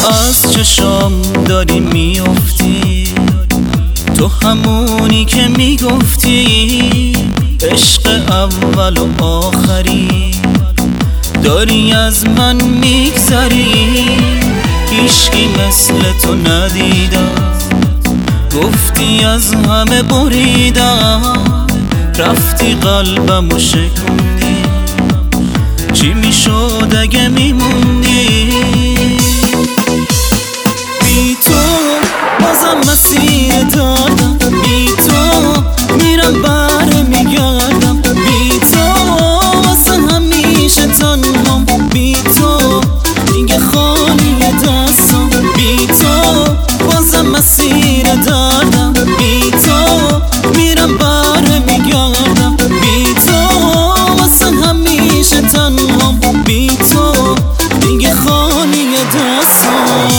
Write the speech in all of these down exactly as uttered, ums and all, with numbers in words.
از چشام داری میافتی، تو همونی که میگفتی عشق اول و آخری، داری از من میگذری، هیچکی مثل تو ندیدم، گفتی از همه بریدم، رفتی قلبمو شکوندی، چی میشد اگه میموندی؟ بی تو بازم مسیر دادم، بی تو میرم بر میگردم، بی تو واسه همیشه تنهام، بی تو دیگه خالی دستم، بی تو بازم مسیر دادم، بی تو میرم بر میگردم، بی تو واسه همیشه تنهام، بی تو دیگه خالی دستم.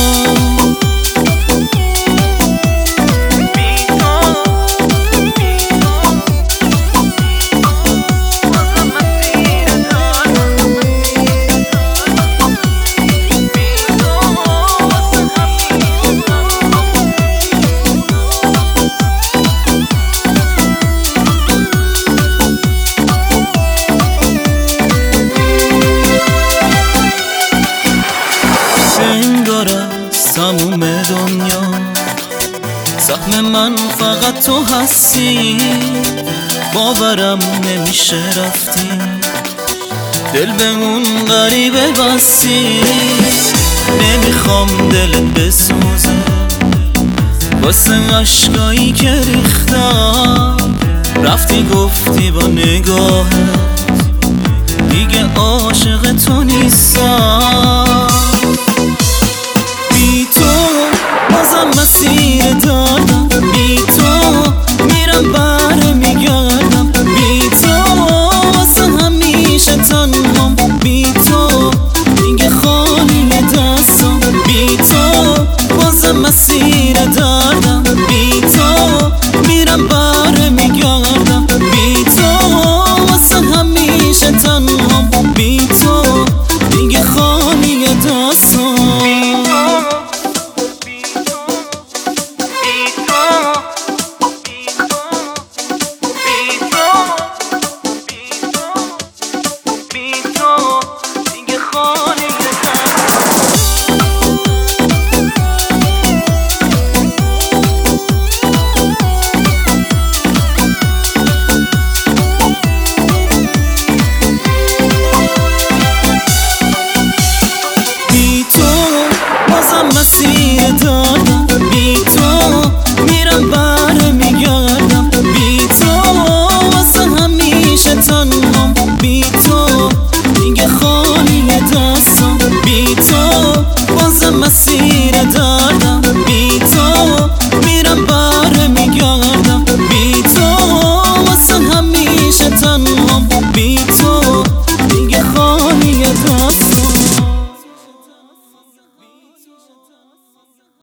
تموم دنیا سهم من فقط تو هستی، باورم نمیشه رفتی، دل به اون غریبه بستی، نمیخوام دلت بسوزه واسه عشقایی که ریختم، رفتی گفتی با نگاهت دیگه عاشق تو نیستم. بی تو بازم مسیر دادم، بی تو میرم بر میگردم، بی تو واسه همیشه تنهام، بی تو دیگه خالی دستم، بی تو بازم مسیر دادم، بی تو میرم بر میگردم، بی تو واسه همیشه تنهام، بی تو دیگه خالی دستم. مسیر دادم، بی تو میرم بر میگردم، بی تو واسه همیشه تنهام، بی تو دیگه خالی دستم، بی تو بازم مسیر